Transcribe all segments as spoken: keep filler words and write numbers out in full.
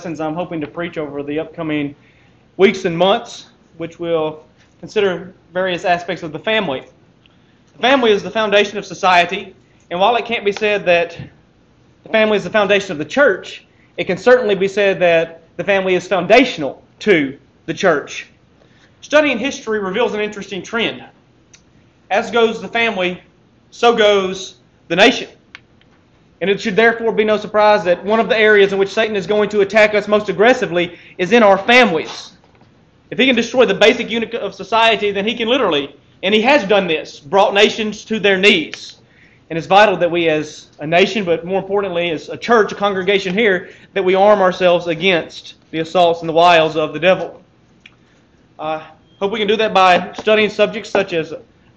lessons I'm hoping to preach over the upcoming weeks and months, which will consider various aspects of the family. The family is the foundation of society, and while it can't be said that the family is the foundation of the church, it can certainly be said that the family is foundational to the church. Studying history reveals an interesting trend. As goes the family, so goes the nation. And it should therefore be no surprise that one of the areas in which Satan is going to attack us most aggressively is in our families. If he can destroy the basic unit of society, then he can literally, and he has done this, brought nations to their knees. And it's vital that we as a nation, but more importantly as a church, a congregation here, that we arm ourselves against the assaults and the wiles of the devil. I uh, hope we can do that by studying subjects such as uh,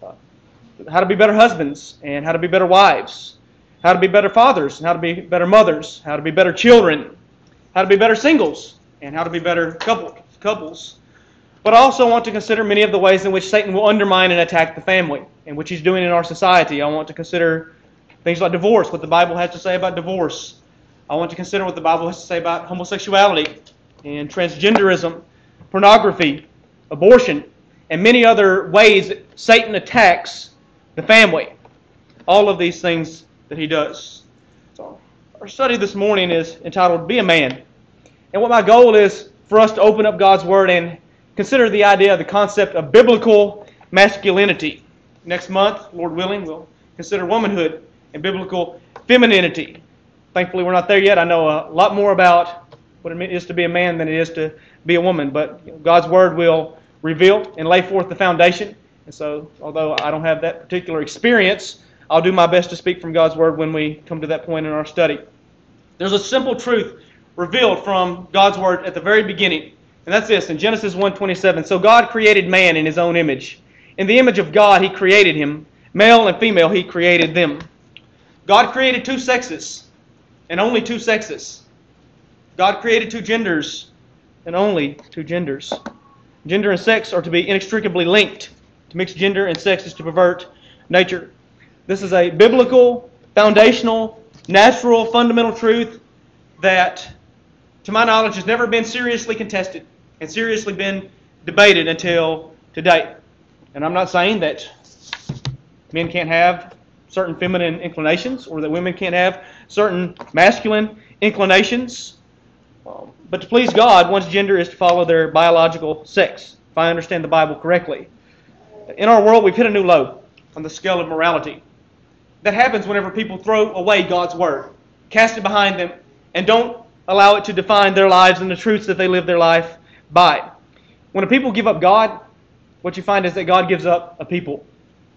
how to be better husbands and how to be better wives, how to be better fathers and how to be better mothers, how to be better children, how to be better singles, and how to be better couple, couples. But I also want to consider many of the ways in which Satan will undermine and attack the family, and which he's doing in our society. I want to consider things like divorce, what the Bible has to say about divorce. I want to consider what the Bible has to say about homosexuality and transgenderism, pornography, abortion, and many other ways that Satan attacks the family. All of these things that he does. So our study this morning is entitled Be a Man. And what my goal is for us to open up God's Word and consider the idea, the concept of biblical masculinity. Next month, Lord willing, we'll consider womanhood and biblical femininity. Thankfully, we're not there yet. I know a lot more about what it is to be a man than it is to be a woman. But you know, God's Word will reveal and lay forth the foundation. And so, although I don't have that particular experience, I'll do my best to speak from God's Word when we come to that point in our study. There's a simple truth revealed from God's Word at the very beginning. And that's this, in Genesis one twenty-seven. So God created man in His own image. In the image of God, He created him. Male and female, He created them. God created two sexes, and only two sexes. God created two genders, and only two genders. Gender and sex are to be inextricably linked. To mix gender and sex is to pervert nature. This is a biblical, foundational, natural, fundamental truth that, to my knowledge, has never been seriously contested and seriously been debated until today. And I'm not saying that men can't have certain feminine inclinations or that women can't have certain masculine inclinations. Um, but to please God, one's gender is to follow their biological sex, if I understand the Bible correctly. In our world, we've hit a new low on the scale of morality. That happens whenever people throw away God's Word, cast it behind them, and don't allow it to define their lives and the truths that they live their life by. When a people give up God, what you find is that God gives up a people.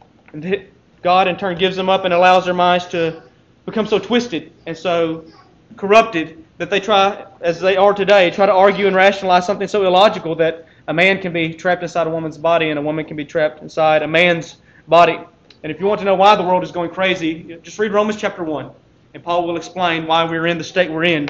And God in turn gives them up and allows their minds to become so twisted and so corrupted that they try, as they are today, try to argue and rationalize something so illogical that a man can be trapped inside a woman's body and a woman can be trapped inside a man's body. And if you want to know why the world is going crazy, just read Romans chapter one, and Paul will explain why we're in the state we're in.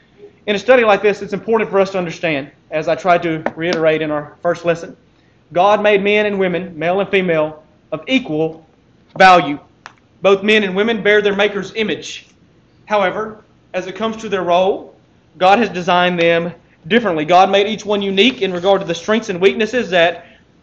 In a study like this, it's important for us to understand, as I tried to reiterate in our first lesson, God made men and women, male and female, of equal value. Both men and women bear their Maker's image. However, as it comes to their role, God has designed them differently. God made each one unique in regard to the strengths and weaknesses that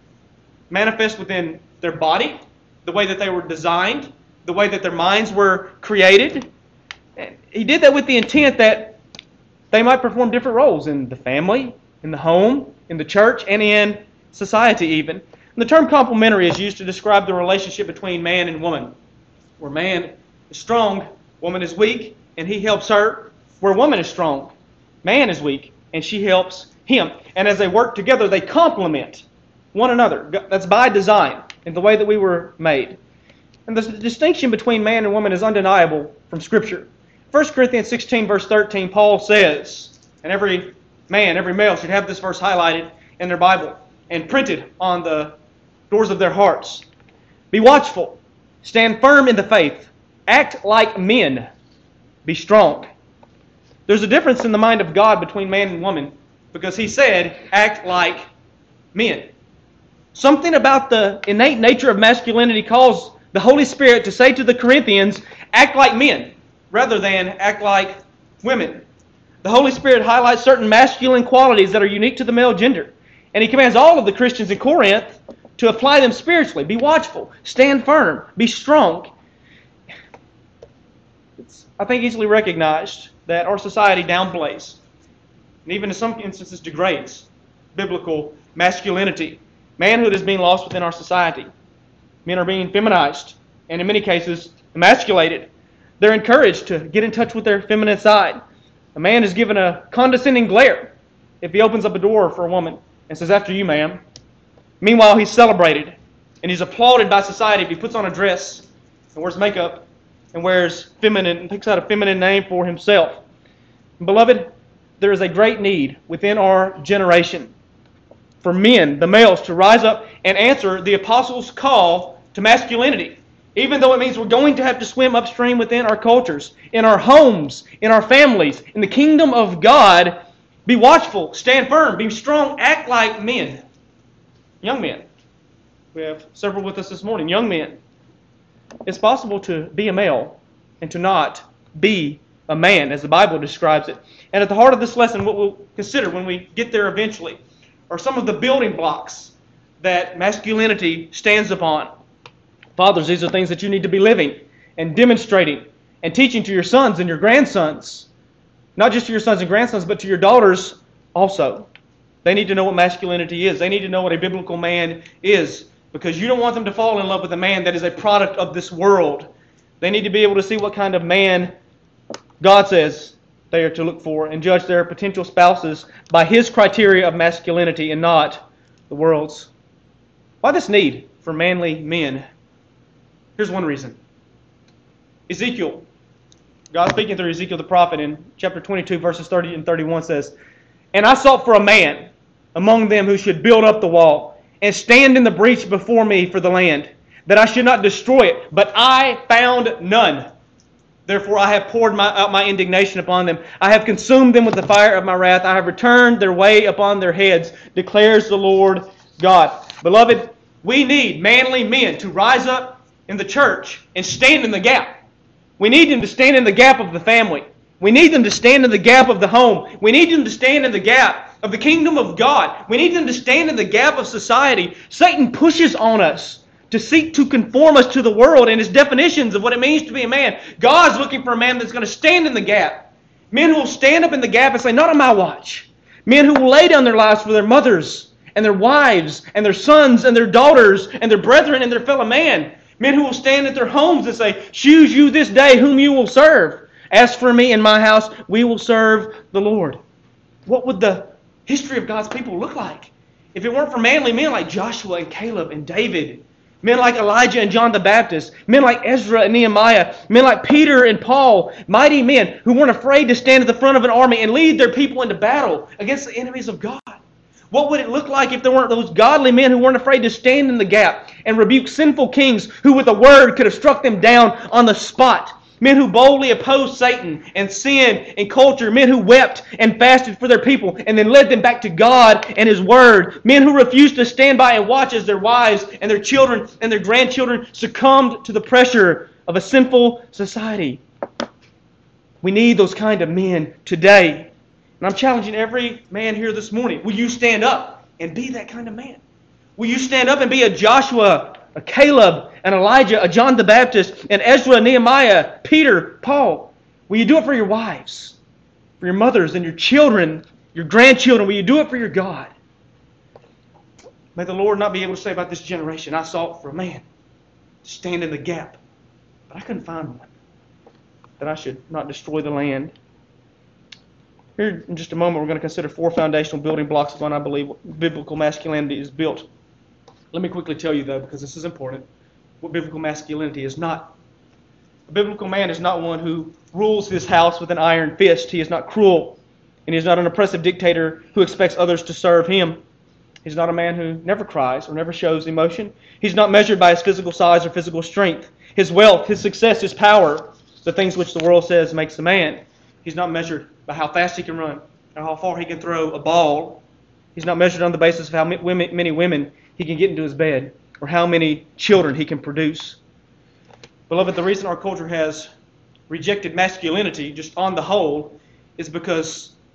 manifest within their body, the way that they were designed, the way that their minds were created. And He did that with the intent that they might perform different roles in the family, in the home, in the church, and in society even. And the term complementary is used to describe the relationship between man and woman, where man is strong, woman is weak, and he helps her. Where woman is strong, man is weak, and she helps him. And as they work together, they complement one another. That's by design, in the way that we were made. And the distinction between man and woman is undeniable from Scripture. First Corinthians sixteen, verse thirteen, Paul says, and every man, every male should have this verse highlighted in their Bible and printed on the doors of their hearts. Be watchful, stand firm in the faith, act like men, be strong. There's a difference in the mind of God between man and woman because He said, act like men. Something about the innate nature of masculinity calls the Holy Spirit to say to the Corinthians, act like men rather than act like women. The Holy Spirit highlights certain masculine qualities that are unique to the male gender. And he commands all of the Christians in Corinth to apply them spiritually. Be watchful, stand firm, be strong. It's, I think, easily recognized that our society downplays, and even in some instances degrades, biblical masculinity. Manhood is being lost within our society. Men are being feminized, and in many cases, emasculated. They're encouraged to get in touch with their feminine side. A man is given a condescending glare if he opens up a door for a woman and says, "After you, ma'am." Meanwhile, he's celebrated, and he's applauded by society if he puts on a dress and wears makeup and wears feminine and picks out a feminine name for himself. And beloved, there is a great need within our generation for men, the males, to rise up and answer the apostles' call to masculinity, even though it means we're going to have to swim upstream within our cultures, in our homes, in our families, in the kingdom of God. Be watchful, stand firm, be strong, act like men. Young men. We have several with us this morning, young men. It's possible to be a male and to not be a man, as the Bible describes it. And at the heart of this lesson, what we'll consider when we get there eventually are some of the building blocks that masculinity stands upon. Fathers, these are things that you need to be living and demonstrating and teaching to your sons and your grandsons. Not just to your sons and grandsons, but to your daughters also. They need to know what masculinity is. They need to know what a biblical man is, because you don't want them to fall in love with a man that is a product of this world. They need to be able to see what kind of man God says they are to look for and judge their potential spouses by His criteria of masculinity and not the world's. Why this need for manly men? Here's one reason. Ezekiel, God speaking through Ezekiel the prophet in chapter twenty-two, verses thirty and thirty-one says, "And I sought for a man among them who should build up the wall and stand in the breach before me for the land, that I should not destroy it. But I found none. Therefore I have poured my, out my indignation upon them. I have consumed them with the fire of my wrath. I have returned their way upon their heads, declares the Lord God." Beloved, we need manly men to rise up in the church and stand in the gap. We need them to stand in the gap of the family. We need them to stand in the gap of the home. We need them to stand in the gap of the kingdom of God. We need them to stand in the gap of society. Satan pushes on us to seek to conform us to the world and his definitions of what it means to be a man. God's looking for a man that's going to stand in the gap. Men who will stand up in the gap and say, "Not on my watch." Men who will lay down their lives for their mothers and their wives and their sons and their daughters and their brethren and their fellow man. Men who will stand at their homes and say, "Choose you this day whom you will serve. As for me and my house, we will serve the Lord." What would the history of God's people look like if it weren't for manly men like Joshua and Caleb and David? Men like Elijah and John the Baptist. Men like Ezra and Nehemiah. Men like Peter and Paul. Mighty men who weren't afraid to stand at the front of an army and lead their people into battle against the enemies of God. What would it look like if there weren't those godly men who weren't afraid to stand in the gap and rebuke sinful kings who with a word could have struck them down on the spot? Men who boldly opposed Satan and sin and culture. Men who wept and fasted for their people and then led them back to God and His Word. Men who refused to stand by and watch as their wives and their children and their grandchildren succumbed to the pressure of a sinful society. We need those kind of men today. And I'm challenging every man here this morning. Will you stand up and be that kind of man? Will you stand up and be a Joshua, a Caleb, an Elijah, a John the Baptist, an Ezra, Nehemiah, Peter, Paul? Will you do it for your wives, for your mothers and your children, your grandchildren? Will you do it for your God? May the Lord not be able to say about this generation, "I sought for a man to stand in the gap, but I couldn't find one, that I should not destroy the land." Here in just a moment, we're going to consider four foundational building blocks upon I believe biblical masculinity is built. Let me quickly tell you, though, because this is important, what biblical masculinity is not. A biblical man is not one who rules his house with an iron fist. He is not cruel, and he is not an oppressive dictator who expects others to serve him. He's not a man who never cries or never shows emotion. He's not measured by his physical size or physical strength, his wealth, his success, his power, the things which the world says makes a man. He's not measured by how fast he can run or how far he can throw a ball. He's not measured on the basis of how many women he can get into his bed or how many children he can produce. Beloved, the reason our culture has rejected masculinity, just on the whole, is because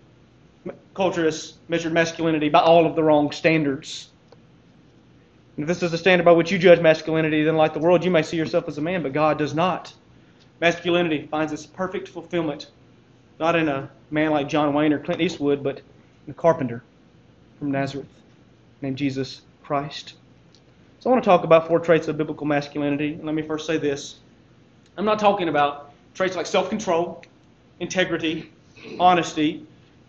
culture has measured masculinity by all of the wrong standards. And if this is the standard by which you judge masculinity, then like the world, you may see yourself as a man, but God does not. Masculinity finds its perfect fulfillment, not in a man like John Wayne or Clint Eastwood, but in a carpenter from Nazareth named Jesus Christ. So I want to talk about four traits of biblical masculinity. And let me first say this. I'm not talking about traits like self-control, integrity, honesty.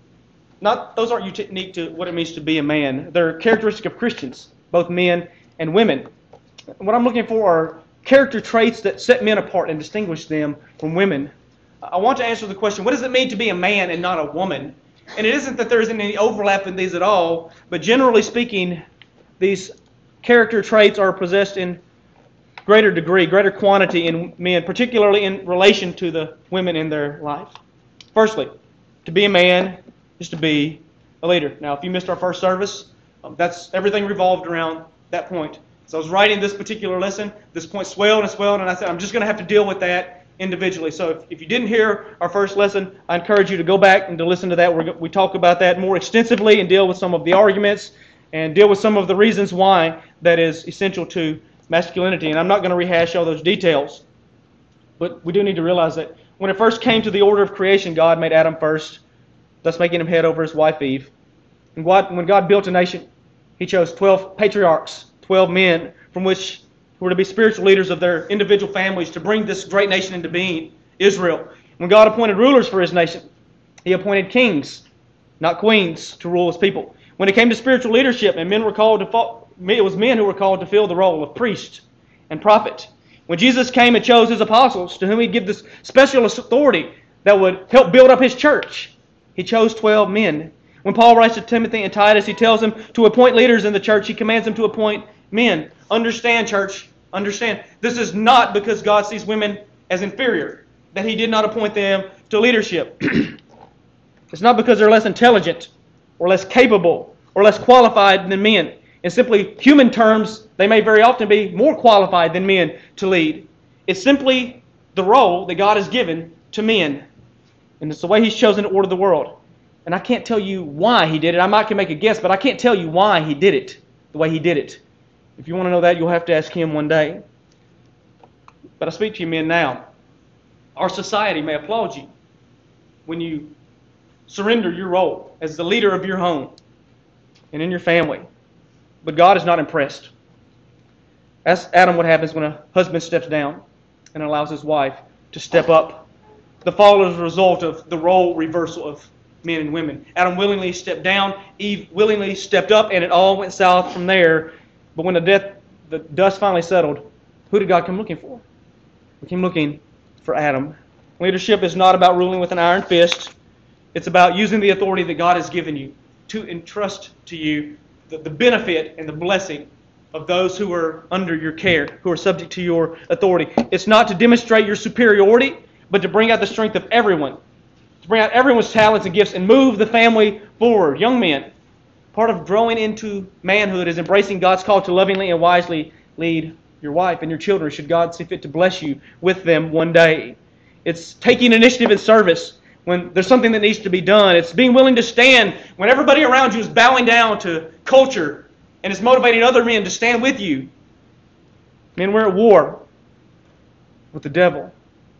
Not, those aren't unique to what it means to be a man. They're characteristic of Christians, both men and women. What I'm looking for are character traits that set men apart and distinguish them from women. I want to answer the question, what does it mean to be a man and not a woman? And it isn't that there isn't any overlap in these at all, but generally speaking, these character traits are possessed in greater degree, greater quantity in men, particularly in relation to the women in their life. Firstly, to be a man is to be a leader. Now, if you missed our first service, um, that's everything revolved around that point. So I was writing this particular lesson, this point swelled and swelled, and I said, I'm just going to have to deal with that individually. So if, if you didn't hear our first lesson, I encourage you to go back and to listen to that. We're, we talk about that more extensively and deal with some of the arguments and deal with some of the reasons why that is essential to masculinity. And I'm not going to rehash all those details. But we do need to realize that when it first came to the order of creation, God made Adam first, thus making him head over his wife Eve. And God, when God built a nation, He chose twelve patriarchs, twelve men, from which who were to be spiritual leaders of their individual families to bring this great nation into being, Israel. When God appointed rulers for His nation, He appointed kings, not queens, to rule His people. When it came to spiritual leadership, and men were called to, it was men who were called to fill the role of priest and prophet. When Jesus came and chose His apostles, to whom He'd give this special authority that would help build up His church, He chose twelve men. When Paul writes to Timothy and Titus, he tells them to appoint leaders in the church. He commands them to appoint men. Understand, church, understand. This is not because God sees women as inferior, that He did not appoint them to leadership. It's not because they're less intelligent or less capable or less qualified than men. In simply human terms, they may very often be more qualified than men to lead. It's simply the role that God has given to men. And it's the way He's chosen to order the world. And I can't tell you why He did it. I might can make a guess, but I can't tell you why He did it the way He did it. If you want to know that, you'll have to ask Him one day. But I speak to you men now. Our society may applaud you when you surrender your role as the leader of your home and in your family. But God is not impressed. Ask Adam what happens when a husband steps down and allows his wife to step up. The fall is a result of the role reversal of men and women. Adam willingly stepped down, Eve willingly stepped up, and it all went south from there. But when the, death, the dust finally settled, who did God come looking for? He came looking for Adam. Leadership is not about ruling with an iron fist. It's about using the authority that God has given you to entrust to you the, the benefit and the blessing of those who are under your care, who are subject to your authority. It's not to demonstrate your superiority, but to bring out the strength of everyone, to bring out everyone's talents and gifts and move the family forward. Young men, part of growing into manhood is embracing God's call to lovingly and wisely lead your wife and your children, should God see fit to bless you with them one day. It's taking initiative in service when there's something that needs to be done. It's being willing to stand when everybody around you is bowing down to culture, and it's motivating other men to stand with you. Men, we're at war with the devil.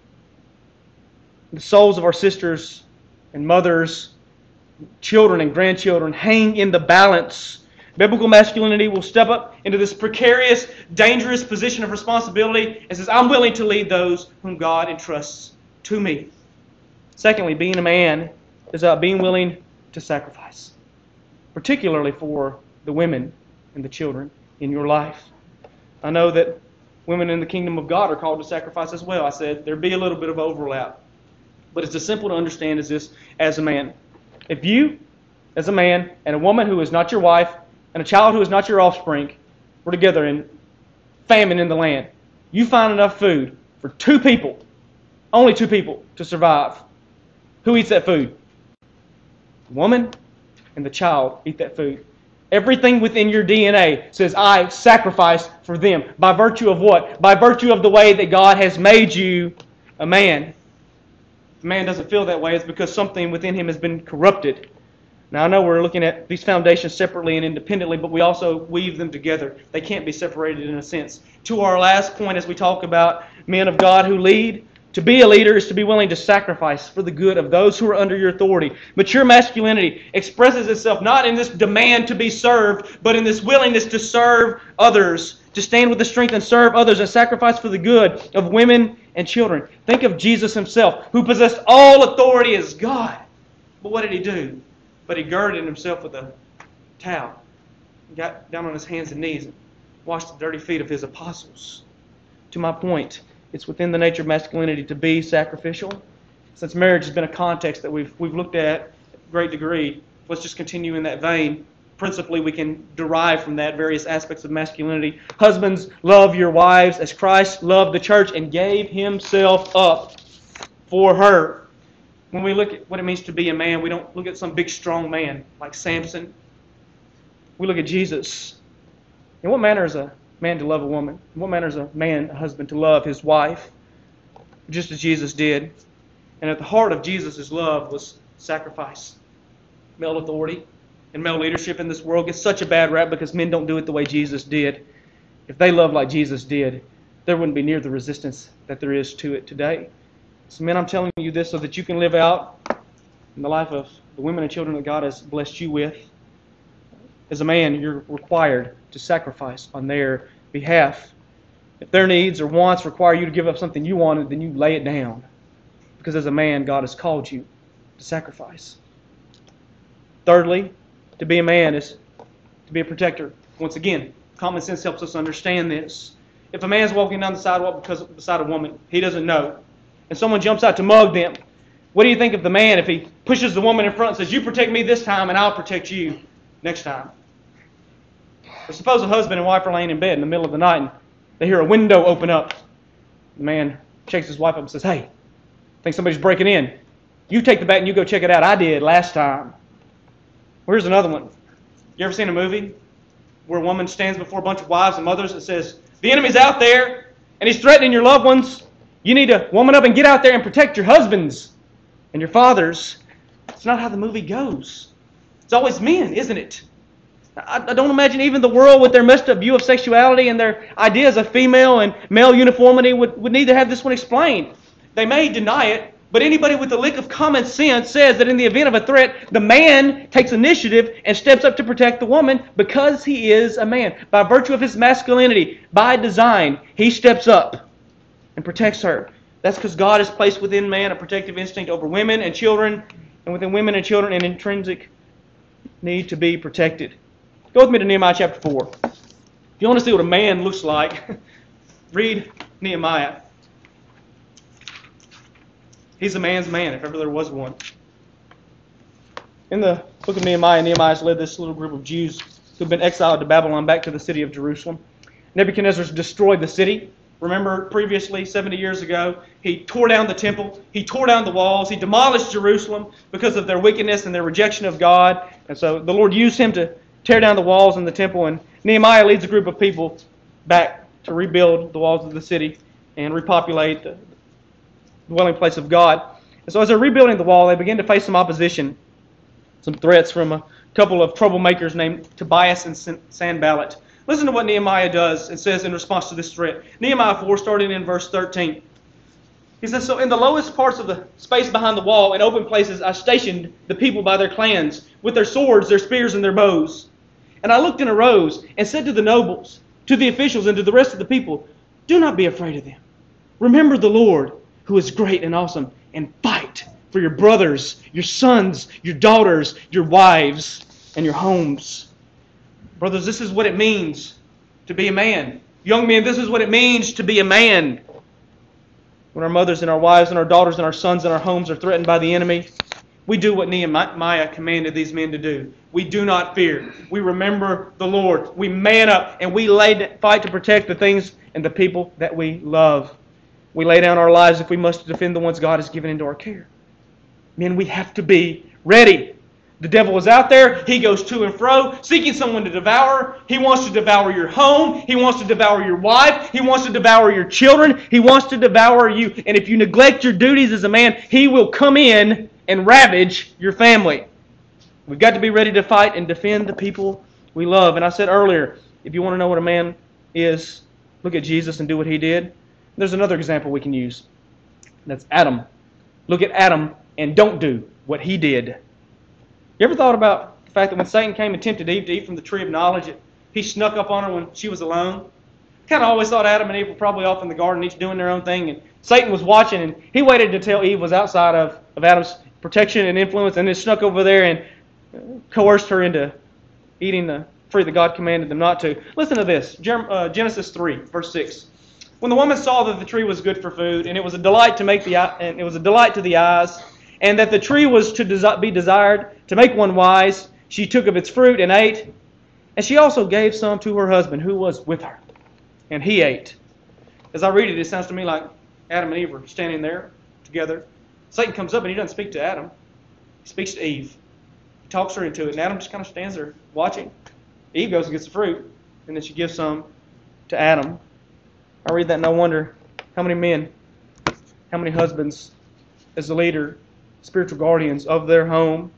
The souls of our sisters and mothers, children and grandchildren hang in the balance. Biblical masculinity will step up into this precarious, dangerous position of responsibility and says, I'm willing to lead those whom God entrusts to me. Secondly, being a man is about being willing to sacrifice, particularly for the women and the children in your life. I know that women in the kingdom of God are called to sacrifice as well. I said there'd be a little bit of overlap. But it's as simple to understand as this as a man. If you, as a man, and a woman who is not your wife, and a child who is not your offspring, were together in famine in the land, you find enough food for two people, only two people, to survive. Who eats that food? The woman and the child eat that food. Everything within your D N A says, I sacrifice for them. By virtue of what? By virtue of the way that God has made you a man. If a man doesn't feel that way, it's because something within him has been corrupted. Now, I know we're looking at these foundations separately and independently, but we also weave them together. They can't be separated in a sense. To our last point, as we talk about men of God who lead, to be a leader is to be willing to sacrifice for the good of those who are under your authority. Mature masculinity expresses itself not in this demand to be served, but in this willingness to serve others, to stand with the strength and serve others and sacrifice for the good of women and children. Think of Jesus himself, who possessed all authority as God. But what did he do? But he girded himself with a towel, got down on his hands and knees, and washed the dirty feet of his apostles. To my point, it's within the nature of masculinity to be sacrificial. Since marriage has been a context that we've we've looked at a great degree, let's just continue in that vein. Principally, we can derive from that various aspects of masculinity. Husbands, love your wives as Christ loved the church and gave himself up for her. When we look at what it means to be a man, we don't look at some big strong man like Samson. We look at Jesus. In what manner is a man to love a woman? In what manner is a man, a husband, to love his wife? Just as Jesus did. And at the heart of Jesus' love was sacrifice. Male authority and male leadership in this world gets such a bad rap because men don't do it the way Jesus did. If they loved like Jesus did, there wouldn't be near the resistance that there is to it today. So men, I'm telling you this so that you can live out in the life of the women and children that God has blessed you with. As a man, you're required to sacrifice on their behalf. If their needs or wants require you to give up something you wanted, then you lay it down. Because as a man, God has called you to sacrifice. Thirdly, to be a man is to be a protector. Once again, common sense helps us understand this. If a man's walking down the sidewalk because beside a woman he doesn't know, and someone jumps out to mug them, what do you think of the man if he pushes the woman in front and says, "You protect me this time and I'll protect you next time"? Or suppose a husband and wife are laying in bed in the middle of the night and they hear a window open up. The man shakes his wife up and says, "Hey, I think somebody's breaking in. You take the bat and you go check it out. I did last time." Well, here's another one. You ever seen a movie where a woman stands before a bunch of wives and mothers and says, "The enemy's out there and he's threatening your loved ones. You need to woman up and get out there and protect your husbands and your fathers"? It's not how the movie goes. It's always men, isn't it? I, I don't imagine even the world with their messed up view of sexuality and their ideas of female and male uniformity would, would need to have this one explained. They may deny it, but anybody with a lick of common sense says that in the event of a threat, the man takes initiative and steps up to protect the woman because he is a man. By virtue of his masculinity, by design, he steps up and protects her. That's because God has placed within man a protective instinct over women and children, and within women and children an intrinsic need to be protected. Go with me to Nehemiah chapter four. If you want to see what a man looks like, read Nehemiah. He's a man's man, if ever there was one. In the book of Nehemiah, Nehemiah has led this little group of Jews who have been exiled to Babylon back to the city of Jerusalem. Nebuchadnezzar's destroyed the city. Remember previously, seventy years ago, he tore down the temple, he tore down the walls, he demolished Jerusalem because of their wickedness and their rejection of God. And so the Lord used him to tear down the walls in the temple, and Nehemiah leads a group of people back to rebuild the walls of the city and repopulate the dwelling place of God. And so as they're rebuilding the wall, they begin to face some opposition, some threats from a couple of troublemakers named Tobias and Sanballat. Listen to what Nehemiah does and says in response to this threat. Nehemiah four, starting in verse thirteen. He says, "So in the lowest parts of the space behind the wall, in open places, I stationed the people by their clans, with their swords, their spears, and their bows. And I looked and arose, and said to the nobles, to the officials, and to the rest of the people, 'Do not be afraid of them. Remember the Lord, who is great and awesome, and fight for your brothers, your sons, your daughters, your wives, and your homes.'" Brothers, this is what it means to be a man. Young men, this is what it means to be a man. When our mothers and our wives and our daughters and our sons and our homes are threatened by the enemy, we do what Nehemiah commanded these men to do. We do not fear. We remember the Lord. We man up and we lay, fight to protect the things and the people that we love. We lay down our lives if we must to defend the ones God has given into our care. Men, we have to be ready. The devil is out there. He goes to and fro, seeking someone to devour. He wants to devour your home. He wants to devour your wife. He wants to devour your children. He wants to devour you. And if you neglect your duties as a man, he will come in and ravage your family. We've got to be ready to fight and defend the people we love. And I said earlier, if you want to know what a man is, look at Jesus and do what he did. There's another example we can use. That's Adam. Look at Adam and don't do what he did. You ever thought about the fact that when Satan came and tempted Eve to eat from the tree of knowledge, he snuck up on her when she was alone? Kind of always thought Adam and Eve were probably off in the garden, each doing their own thing, and Satan was watching, and he waited until Eve was outside of, of Adam's protection and influence, and then snuck over there and coerced her into eating the fruit that God commanded them not to. Listen to this, Genesis three, verse six. When the woman saw that the tree was good for food, and it was a delight to make the and it was a delight to the eyes, and that the tree was to desi- be desired to make one wise, she took of its fruit and ate, and she also gave some to her husband who was with her, and he ate. As I read it, it sounds to me like Adam and Eve are standing there together. Satan comes up and he doesn't speak to Adam. He speaks to Eve. He talks her into it, and Adam just kind of stands there watching. Eve goes and gets the fruit, and then she gives some to Adam. I read that and I wonder how many men, how many husbands, as the leader, spiritual guardians of their home,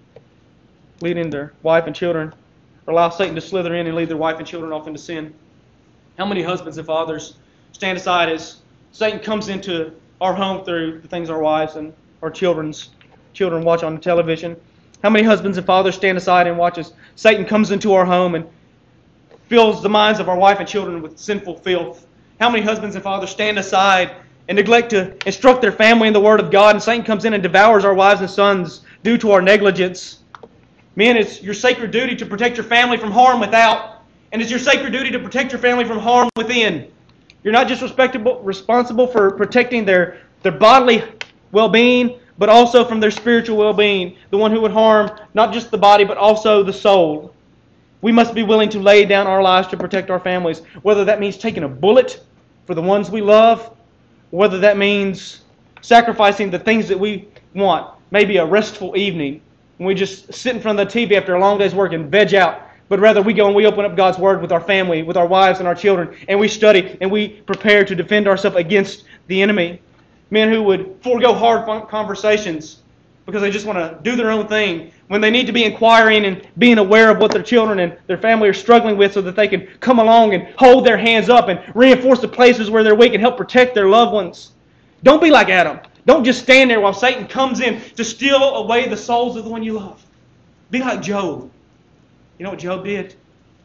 leading their wife and children, or allow Satan to slither in and lead their wife and children off into sin. How many husbands and fathers stand aside as Satan comes into our home through the things our wives and our children's children watch on the television? How many husbands and fathers stand aside and watch as Satan comes into our home and fills the minds of our wife and children with sinful filth? How many husbands and fathers stand aside and neglect to instruct their family in the Word of God, and Satan comes in and devours our wives and sons due to our negligence? Men, it's your sacred duty to protect your family from harm without, and it's your sacred duty to protect your family from harm within. You're not just responsible for protecting their, their bodily well-being, but also from their spiritual well-being, the one who would harm not just the body, but also the soul. We must be willing to lay down our lives to protect our families, whether that means taking a bullet for the ones we love, whether that means sacrificing the things that we want, maybe a restful evening when we just sit in front of the T V after a long day's work and veg out, but rather we go and we open up God's Word with our family, with our wives and our children, and we study and we prepare to defend ourselves against the enemy. Men who would forego hard conversations because they just want to do their own thing, when they need to be inquiring and being aware of what their children and their family are struggling with so that they can come along and hold their hands up and reinforce the places where they're weak and help protect their loved ones. Don't be like Adam. Don't just stand there while Satan comes in to steal away the souls of the one you love. Be like Job. You know what Job did?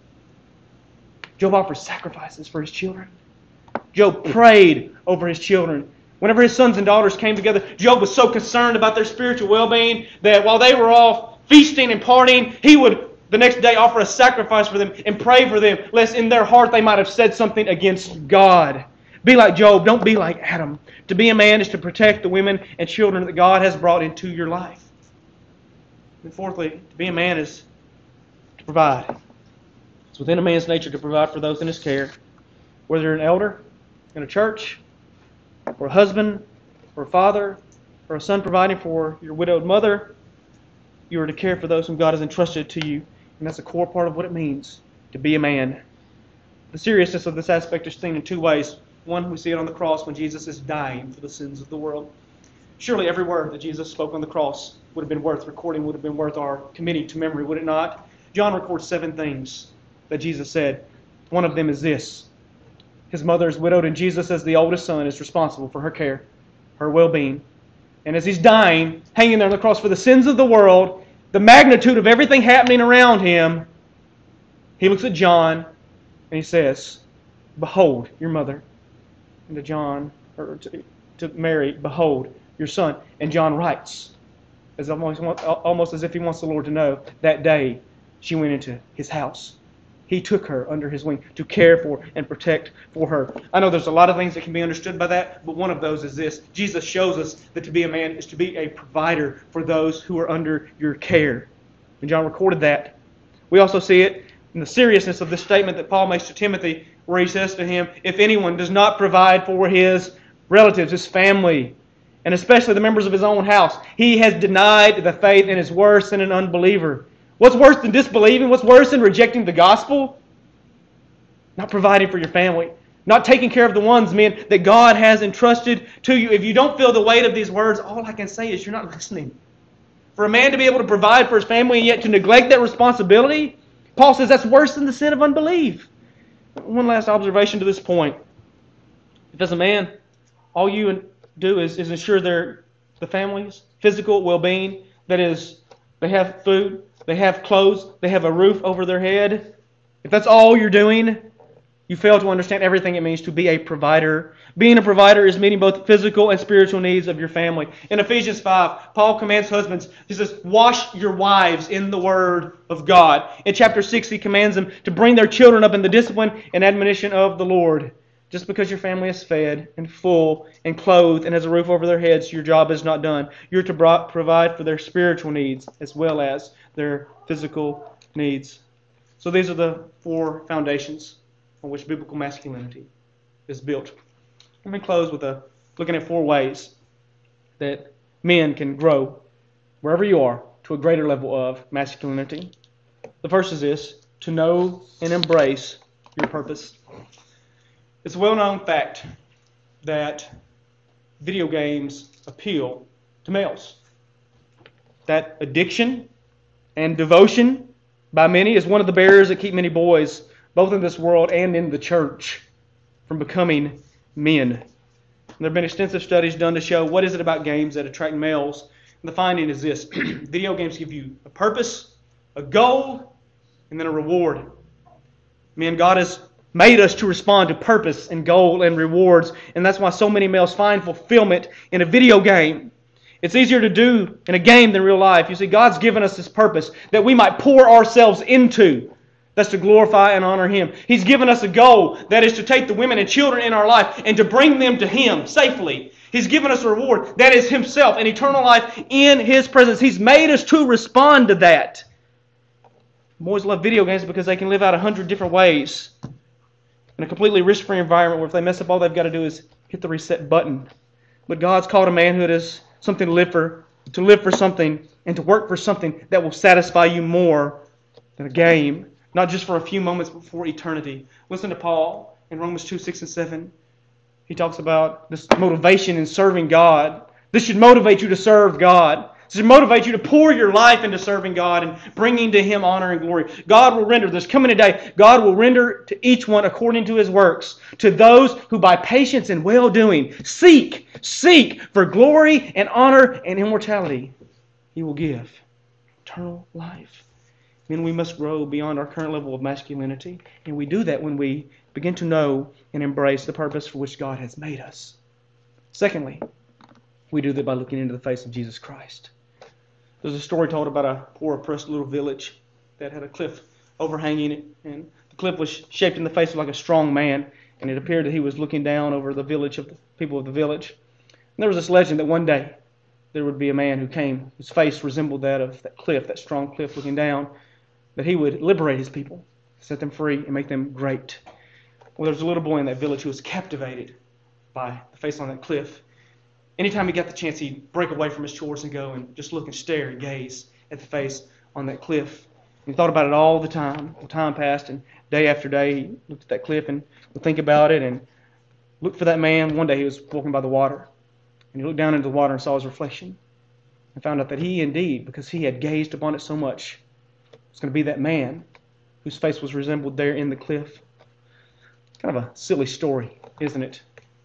Job offered sacrifices for his children. Job prayed over his children. Whenever his sons and daughters came together, Job was so concerned about their spiritual well-being that while they were all feasting and partying, he would the next day offer a sacrifice for them and pray for them, lest in their heart they might have said something against God. Be like Job. Don't be like Adam. To be a man is to protect the women and children that God has brought into your life. And fourthly, to be a man is to provide. It's within a man's nature to provide for those in his care. Whether you're an elder in a church, or a husband, or a father, or a son providing for your widowed mother, you are to care for those whom God has entrusted to you. And that's a core part of what it means to be a man. The seriousness of this aspect is seen in two ways. One, we see it on the cross when Jesus is dying for the sins of the world. Surely every word that Jesus spoke on the cross would have been worth recording, would have been worth our committing to memory, would it not? John records seven things that Jesus said. One of them is this. His mother is widowed, and Jesus, as the oldest son, is responsible for her care, her well-being. And as he's dying, hanging there on the cross for the sins of the world, the magnitude of everything happening around him, he looks at John and he says, "Behold your mother." And to John, or to, to Mary, "Behold your son." And John writes, as almost, almost as if he wants the Lord to know, that day she went into his house. He took her under his wing to care for and protect for her. I know there's a lot of things that can be understood by that, but one of those is this. Jesus shows us that to be a man is to be a provider for those who are under your care. And John recorded that. We also see it in the seriousness of this statement that Paul makes to Timothy, where he says to him, if anyone does not provide for his relatives, his family, and especially the members of his own house, he has denied the faith and is worse than an unbeliever. What's worse than disbelieving? What's worse than rejecting the gospel? Not providing for your family. Not taking care of the ones, men, that God has entrusted to you. If you don't feel the weight of these words, all I can say is you're not listening. For a man to be able to provide for his family and yet to neglect that responsibility, Paul says that's worse than the sin of unbelief. One last observation to this point. If as a man, all you do is, is ensure their the family's physical well-being, that is, they have food, they have clothes, they have a roof over their head, if that's all you're doing, you fail to understand everything it means to be a provider. Being a provider is meeting both physical and spiritual needs of your family. In Ephesians five, Paul commands husbands, he says, wash your wives in the Word of God. In chapter six, he commands them to bring their children up in the discipline and admonition of the Lord. Just because your family is fed and full and clothed and has a roof over their heads, your job is not done. You're to provide for their spiritual needs as well as their physical needs. So these are the four foundations on which biblical masculinity is built. Let me close with a looking at four ways that men can grow, wherever you are, to a greater level of masculinity. The first is this: to know and embrace your purpose. It's a well-known fact that video games appeal to males. That addiction and devotion by many is one of the barriers that keep many boys, both in this world and in the church, from becoming men. And there have been extensive studies done to show what is it about games that attract males. And the finding is this: video games give you a purpose, a goal, and then a reward. Men, God has made us to respond to purpose and goal and rewards, and that's why so many males find fulfillment in a video game. It's easier to do in a game than real life. You see, God's given us this purpose that we might pour ourselves into. That's to glorify and honor Him. He's given us a goal that is to take the women and children in our life and to bring them to Him safely. He's given us a reward that is Himself, an eternal life in His presence. He's made us to respond to that. Boys love video games because they can live out a hundred different ways in a completely risk-free environment where if they mess up, all they've got to do is hit the reset button. But God's called a manhood as something to live for, to live for something and to work for something that will satisfy you more than a game. Not just for a few moments, but for eternity. Listen to Paul in Romans two, six, and seven. He talks about this motivation in serving God. This should motivate you to serve God. This should motivate you to pour your life into serving God and bringing to Him honor and glory. God will render, this coming today, God will render to each one according to His works. To those who by patience and well-doing seek, seek for glory and honor and immortality, He will give eternal life. Then we must grow beyond our current level of masculinity. And we do that when we begin to know and embrace the purpose for which God has made us. Secondly, we do that by looking into the face of Jesus Christ. There's a story told about a poor, oppressed little village that had a cliff overhanging it. And the cliff was shaped in the face of like a strong man. And it appeared that he was looking down over the village of the people of the village. And there was this legend that one day there would be a man who came, whose face resembled that of that cliff, that strong cliff looking down, that he would liberate his people, set them free, and make them great. Well, there was a little boy in that village who was captivated by the face on that cliff. Anytime he got the chance, he'd break away from his chores and go and just look and stare and gaze at the face on that cliff. And he thought about it all the time. Well, time passed, and day after day he looked at that cliff and would think about it and look for that man. One day he was walking by the water, and he looked down into the water and saw his reflection and found out that he indeed, because he had gazed upon it so much, was going to be that man whose face was resembled there in the cliff. Kind of a silly story, isn't it?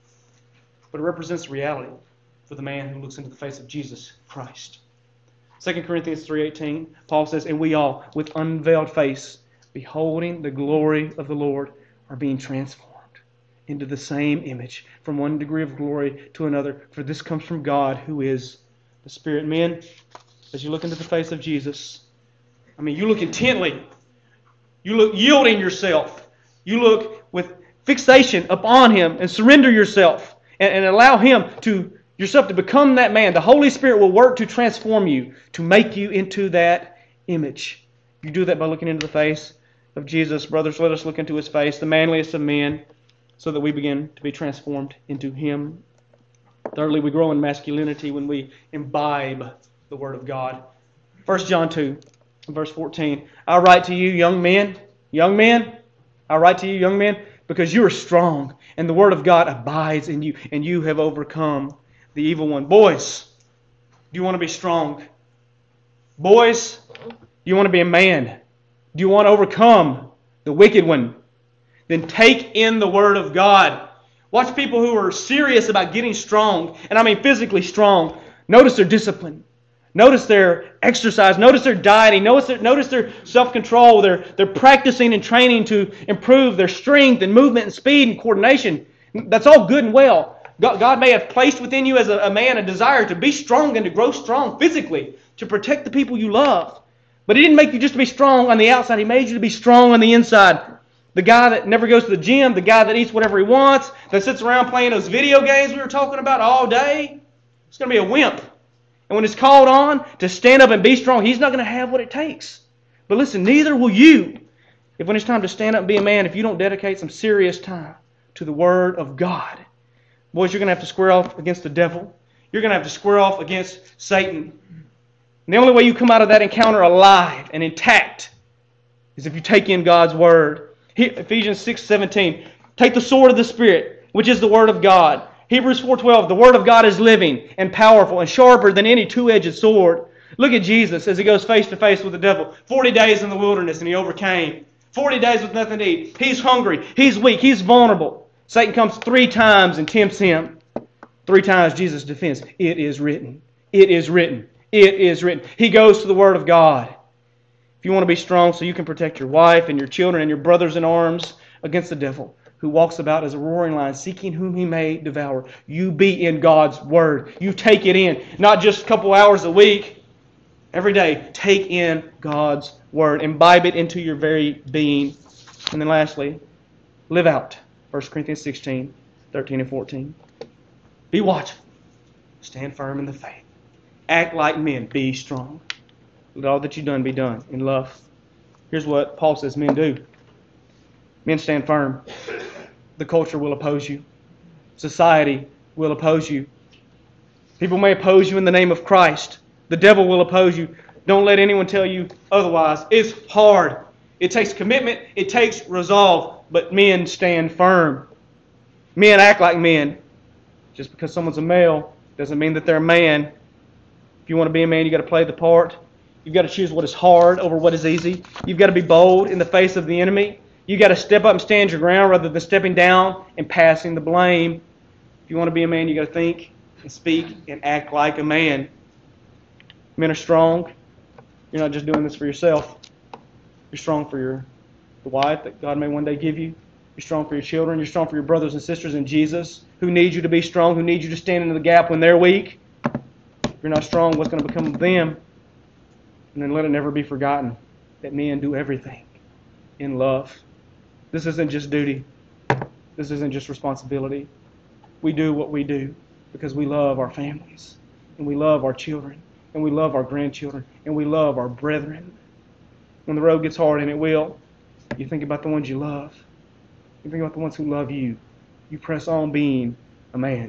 But it represents reality for the man who looks into the face of Jesus Christ. Second Corinthians three eighteen, Paul says, and we all, with unveiled face, beholding the glory of the Lord, are being transformed into the same image, from one degree of glory to another. For this comes from God, who is the Spirit. Men, as you look into the face of Jesus, I mean, you look intently. You look yielding yourself. You look with fixation upon Him and surrender yourself and, and allow Him to yourself to become that man. The Holy Spirit will work to transform you, to make you into that image. You do that by looking into the face of Jesus. Brothers, let us look into His face, the manliest of men, so that we begin to be transformed into Him. Thirdly, we grow in masculinity when we imbibe the Word of God. First John two, verse fourteen. I write to you, young men, young men, I write to you, young men, because you are strong, and the Word of God abides in you, and you have overcome the evil one. Boys, do you want to be strong? Boys, do you want to be a man? Do you want to overcome the wicked one? Then take in the Word of God. Watch people who are serious about getting strong, and I mean physically strong. Notice their discipline. Notice their exercise. Notice their dieting. Notice their, notice their self-control. They're, they're practicing and training to improve their strength and movement and speed and coordination. That's all good and well. God, God may have placed within you as a, a man a desire to be strong and to grow strong physically, to protect the people you love. But He didn't make you just to be strong on the outside. He made you to be strong on the inside. The guy that never goes to the gym, the guy that eats whatever he wants, that sits around playing those video games we were talking about all day, it's going to be a wimp. And when it's called on to stand up and be strong, he's not going to have what it takes. But listen, neither will you if when it's time to stand up and be a man, if you don't dedicate some serious time to the Word of God. Boys, you're going to have to square off against the devil. You're going to have to square off against Satan. And the only way you come out of that encounter alive and intact is if you take in God's Word. Ephesians six seventeen, take the sword of the Spirit, which is the Word of God. Hebrews four twelve, the Word of God is living and powerful and sharper than any two-edged sword. Look at Jesus as He goes face to face with the devil. Forty days in the wilderness and He overcame. Forty days with nothing to eat. He's hungry. He's weak. He's vulnerable. Satan comes three times and tempts Him. Three times Jesus defends. It is written. It is written. It is written. He goes to the Word of God. If you want to be strong so you can protect your wife and your children and your brothers in arms against the devil who walks about as a roaring lion seeking whom he may devour, you be in God's Word. You take it in. Not just a couple hours a week. Every day, take in God's Word. Imbibe it into your very being. And then lastly, live out. First Corinthians sixteen, thirteen and fourteen. Be watchful. Stand firm in the faith. Act like men. Be strong. Let all that you've done be done in love. Here's what Paul says men do. Men stand firm. The culture will oppose you. Society will oppose you. People may oppose you in the name of Christ. The devil will oppose you. Don't let anyone tell you otherwise. It's hard. It takes commitment. It takes resolve. But men stand firm. Men act like men. Just because someone's a male doesn't mean that they're a man. If you want to be a man, you've got to play the part. You've got to choose what is hard over what is easy. You've got to be bold in the face of the enemy. You've got to step up and stand your ground rather than stepping down and passing the blame. If you want to be a man, you've got to think and speak and act like a man. Men are strong. You're not just doing this for yourself. You're strong for your the wife that God may one day give you. You're strong for your children. You're strong for your brothers and sisters in Jesus who need you to be strong, who need you to stand into the gap when they're weak. If you're not strong, what's going to become of them? And then let it never be forgotten that men do everything in love. This isn't just duty. This isn't just responsibility. We do what we do because we love our families, and we love our children, and we love our grandchildren, and we love our brethren. When the road gets hard, and it will, you think about the ones you love. You think about the ones who love you. You press on being a man.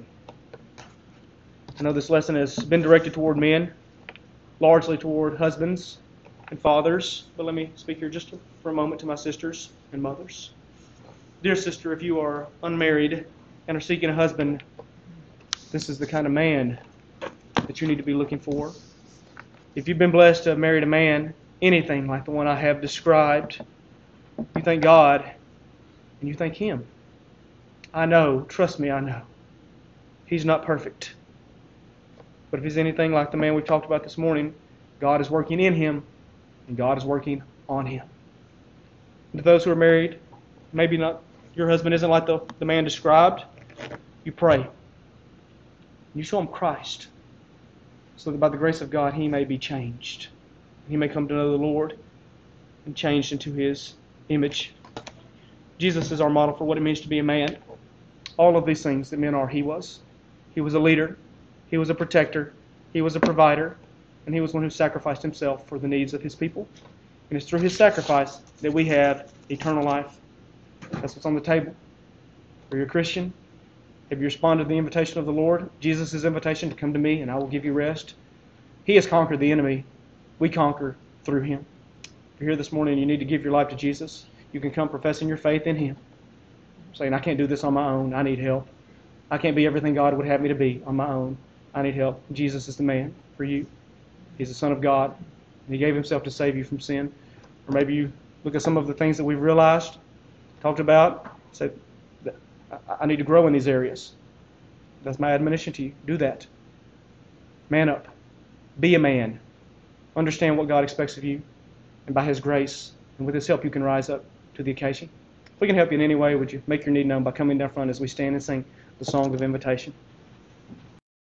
I know this lesson has been directed toward men, largely toward husbands and fathers, but let me speak here just for a moment to my sisters and mothers. Dear sister, if you are unmarried and are seeking a husband, this is the kind of man that you need to be looking for. If you've been blessed to have married a man, anything like the one I have described, you thank God and you thank Him. I know, trust me, I know. He's not perfect. But if he's anything like the man we talked about this morning, God is working in him and God is working on him. And to those who are married, maybe not your husband isn't like the, the man described, you pray. You show him Christ so that by the grace of God he may be changed. He may come to know the Lord and changed into His image. Jesus is our model for what it means to be a man. All of these things that men are, He was. He was a leader. He was a protector. He was a provider. And He was one who sacrificed Himself for the needs of His people. And it's through His sacrifice that we have eternal life. That's what's on the table. Are you a Christian? Have you responded to the invitation of the Lord? Jesus' invitation to come to me and I will give you rest. He has conquered the enemy. We conquer through Him. If you're here this morning and you need to give your life to Jesus, you can come professing your faith in Him. Saying, I can't do this on my own. I need help. I can't be everything God would have me to be on my own. I need help. Jesus is the man for you. He's the Son of God. He gave himself to save you from sin. Or maybe you look at some of the things that we've realized, talked about, say, I need to grow in these areas. That's my admonition to you. Do that. Man up. Be a man. Understand what God expects of you. And by His grace and with His help, you can rise up to the occasion. If we can help you in any way, would you make your need known by coming down front as we stand and sing the song of invitation?